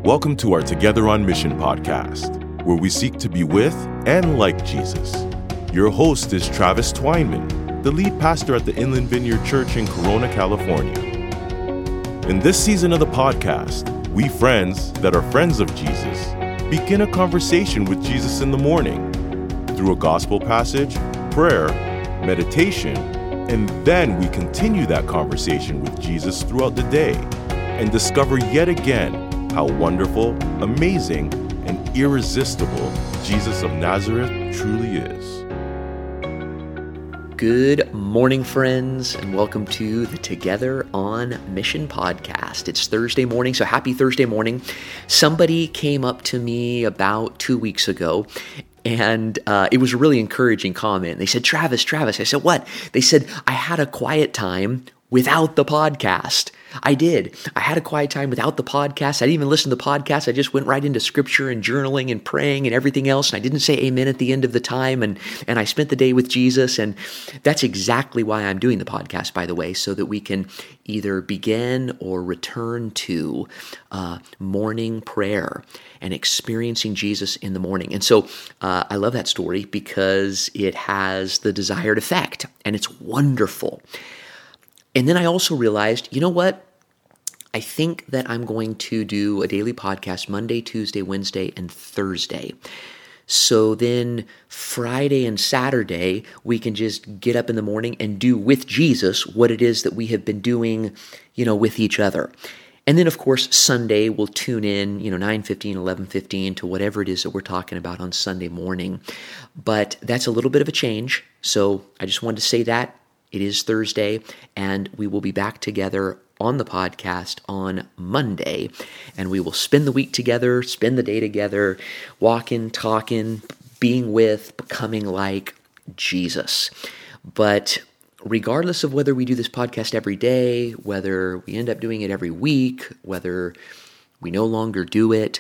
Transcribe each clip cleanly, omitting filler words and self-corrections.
Welcome to our Together on Mission podcast, where we seek to be with and like Jesus. Your host is Travis Twineman, the lead pastor at the Inland Vineyard Church in Corona, California. In this season of the podcast, we friends that are friends of Jesus begin a conversation with Jesus in the morning through a gospel passage, prayer, meditation, and then we continue that conversation with Jesus throughout the day and discover yet again how wonderful, amazing, and irresistible Jesus of Nazareth truly is. Good morning, friends, and welcome to the Together on Mission podcast. It's Thursday morning, so happy Thursday morning. Somebody came up to me about 2 weeks ago, and it was a really encouraging comment. They said, Travis. I said, what? They said, I had a quiet time without the podcast. I did. I had a quiet time without the podcast. I didn't even listen to the podcast. I just went right into scripture and journaling and praying and everything else. And I didn't say amen at the end of the time. And I spent the day with Jesus. And that's exactly why I'm doing the podcast, by the way, so that we can either begin or return to morning prayer and experiencing Jesus in the morning. And so I love that story because it has the desired effect and it's wonderful. And then I also realized, you know what? I think that I'm going to do a daily podcast Monday, Tuesday, Wednesday, and Thursday. So then Friday and Saturday, we can just get up in the morning and do with Jesus what it is that we have been doing, with each other. And then, of course, Sunday, we'll tune in, 9:15, 11:15 to whatever it is that we're talking about on Sunday morning. But that's a little bit of a change. So I just wanted to say that. It is Thursday, and we will be back together on the podcast on Monday, and we will spend the week together, spend the day together, walking, talking, being with, becoming like Jesus. But regardless of whether we do this podcast every day, whether we end up doing it every week, whether we no longer do it,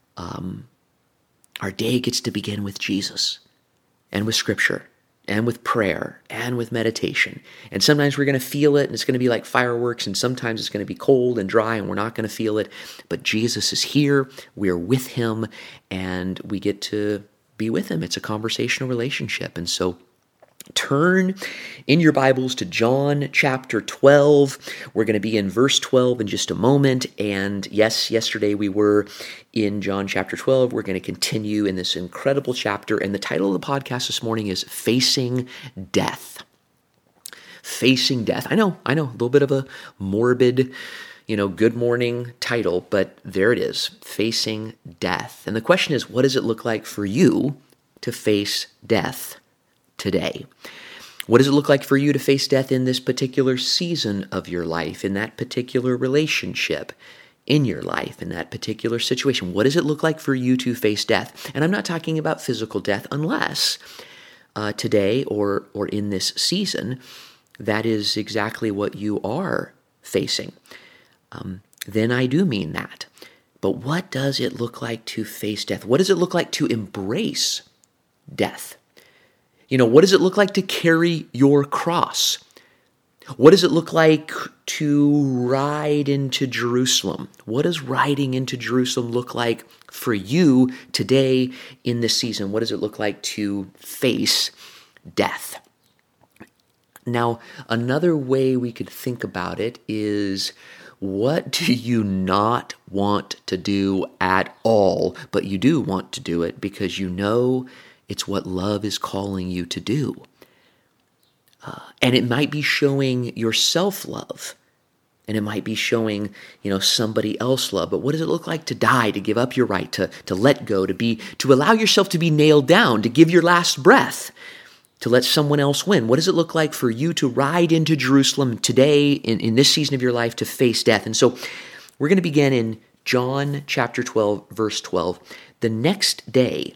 our day gets to begin with Jesus and with Scripture and with prayer, and with meditation. And sometimes we're going to feel it, and it's going to be like fireworks, and sometimes it's going to be cold and dry, and we're not going to feel it. But Jesus is here, we're with Him, and we get to be with Him. It's a conversational relationship. And so turn in your Bibles to John chapter 12. We're going to be in verse 12 in just a moment. And yes, yesterday we were in John chapter 12. We're going to continue in this incredible chapter. And the title of the podcast this morning is Facing Death. Facing Death. I know, a little bit of a morbid, good morning title, but there it is, Facing Death. And the question is, what does it look like for you to face death today? What does it look like for you to face death in this particular season of your life, in that particular relationship, in your life, in that particular situation? What does it look like for you to face death? And I'm not talking about physical death unless today or in this season, that is exactly what you are facing. Then I do mean that. But what does it look like to face death? What does it look like to embrace death? What does it look like to carry your cross? What does it look like to ride into Jerusalem? What does riding into Jerusalem look like for you today in this season? What does it look like to face death? Now, another way we could think about it is, what do you not want to do at all, but you do want to do it because you know it's what love is calling you to do? And it might be showing yourself love, and it might be showing, somebody else love. But what does it look like to die, to give up your right, to let go, to allow yourself to be nailed down, to give your last breath, to let someone else win? What does it look like for you to ride into Jerusalem today in this season of your life to face death? And so we're going to begin in John chapter 12, verse 12. The next day,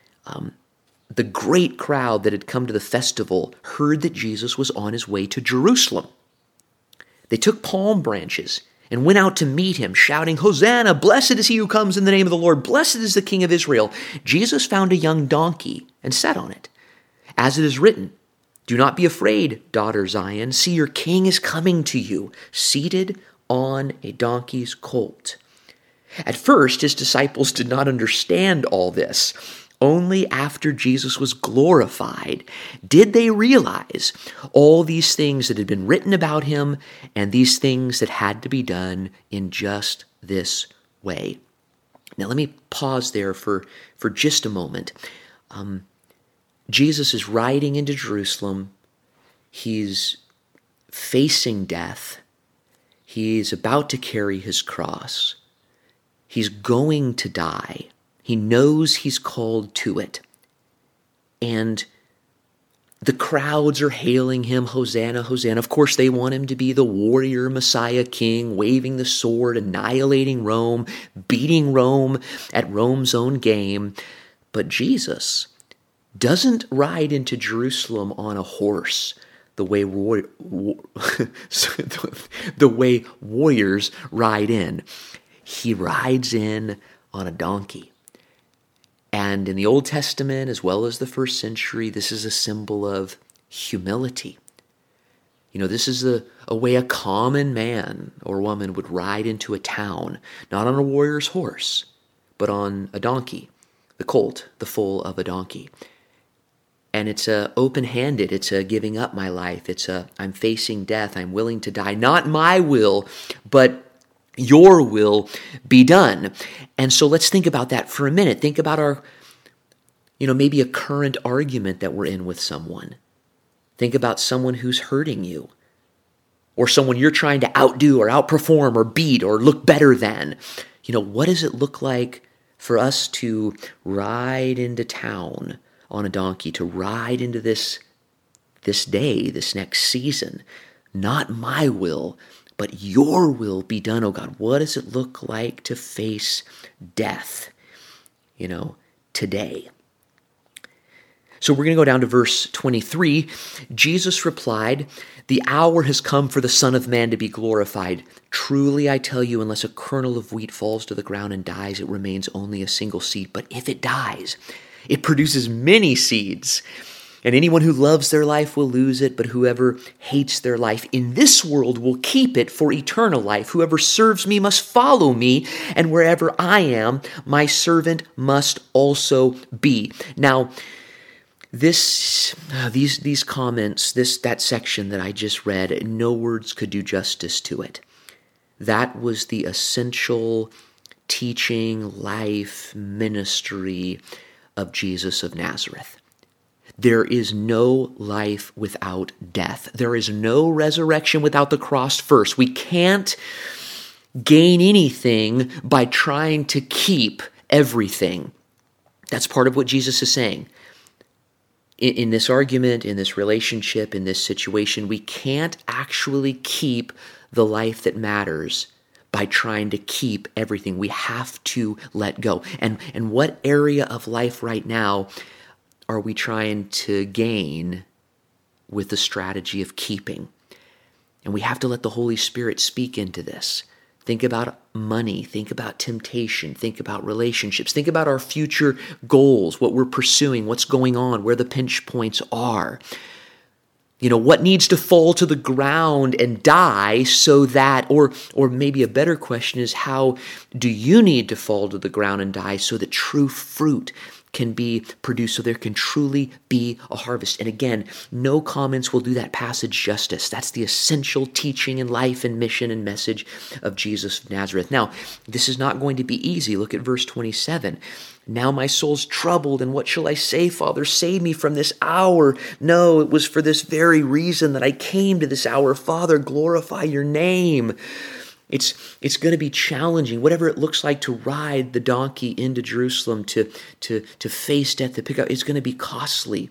the great crowd that had come to the festival heard that Jesus was on his way to Jerusalem. They took palm branches and went out to meet him, shouting, "Hosanna! Blessed is he who comes in the name of the Lord! Blessed is the King of Israel!" Jesus found a young donkey and sat on it. As it is written, "Do not be afraid, daughter Zion. See, your king is coming to you, seated on a donkey's colt." At first, his disciples did not understand all this. Only after Jesus was glorified did they realize all these things that had been written about him and these things that had to be done in just this way. Now, let me pause there for just a moment. Jesus is riding into Jerusalem. He's facing death. He's about to carry his cross. He's going to die. He knows he's called to it. And the crowds are hailing him, Hosanna, Hosanna. Of course, they want him to be the warrior Messiah king, waving the sword, annihilating Rome, beating Rome at Rome's own game. But Jesus doesn't ride into Jerusalem on a horse the way the way warriors ride in. He rides in on a donkey. And in the Old Testament, as well as the first century, this is a symbol of humility. You know, this is a way a common man or woman would ride into a town, not on a warrior's horse, but on a donkey, the colt, the foal of a donkey. And it's a open-handed, it's a giving up my life, it's a I'm facing death, I'm willing to die, not my will, but your will be done. And so let's think about that for a minute. Think about our, maybe a current argument that we're in with someone. Think about someone who's hurting you, or someone you're trying to outdo or outperform or beat or look better than. What does it look like for us to ride into town on a donkey, to ride into this day, this next season? Not my will, but your will be done, oh God. What does it look like to face death, today? So we're going to go down to verse 23. Jesus replied, "The hour has come for the Son of Man to be glorified. Truly I tell you, unless a kernel of wheat falls to the ground and dies, it remains only a single seed. But if it dies, it produces many seeds. And anyone who loves their life will lose it, but whoever hates their life in this world will keep it for eternal life. Whoever serves me must follow me, and wherever I am, my servant must also be." Now, these comments, that section that I just read, no words could do justice to it. That was the essential teaching, life, ministry of Jesus of Nazareth. There is no life without death. There is no resurrection without the cross first. We can't gain anything by trying to keep everything. That's part of what Jesus is saying. In this argument, in this relationship, in this situation, we can't actually keep the life that matters by trying to keep everything. We have to let go. And what area of life right now are we trying to gain with the strategy of keeping? And we have to let the Holy Spirit speak into this. Think about money, think about temptation, think about relationships, think about our future goals, what we're pursuing, what's going on, where the pinch points are. What needs to fall to the ground and die so that, or maybe a better question is, how do you need to fall to the ground and die so that true fruit can be produced, so there can truly be a harvest? And again, no comments will do that passage justice. That's the essential teaching and life and mission and message of Jesus of Nazareth. Now, this is not going to be easy. Look at verse 27. "Now my soul's troubled, and what shall I say? Father, save me from this hour. No, it was for this very reason that I came to this hour. Father, glorify your name." It's going to be challenging, whatever it looks like to ride the donkey into Jerusalem, to face death, to pick up. It's going to be costly.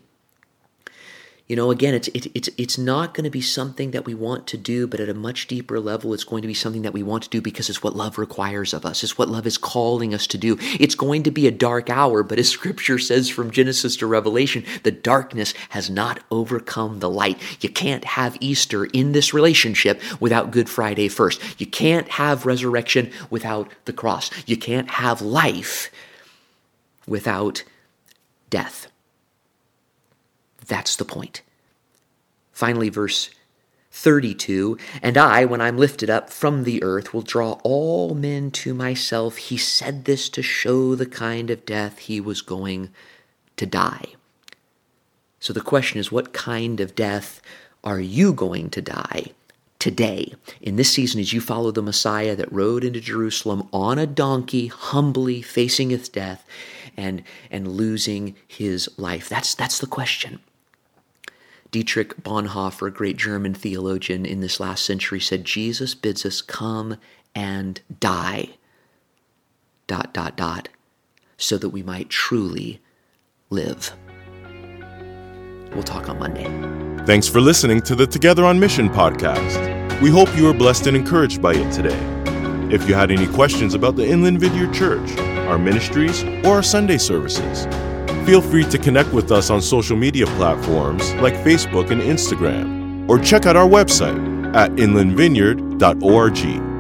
Again, it's not going to be something that we want to do, but at a much deeper level, it's going to be something that we want to do because it's what love requires of us. It's what love is calling us to do. It's going to be a dark hour, but as Scripture says from Genesis to Revelation, the darkness has not overcome the light. You can't have Easter in this relationship without Good Friday first. You can't have resurrection without the cross. You can't have life without death. That's the point. Finally, verse 32, and I, when I'm lifted up from the earth, will draw all men to myself. He said this to show the kind of death he was going to die. So the question is, what kind of death are you going to die today, in this season, as you follow the Messiah that rode into Jerusalem on a donkey, humbly facing his death and losing his life? That's the question. Dietrich Bonhoeffer, a great German theologian in this last century, said, Jesus bids us come and die, ... so that we might truly live. We'll talk on Monday. Thanks for listening to the Together on Mission podcast. We hope you were blessed and encouraged by it today. If you had any questions about the Inland Vineyard Church, our ministries, or our Sunday services, feel free to connect with us on social media platforms like Facebook and Instagram, or check out our website at inlandvineyard.org.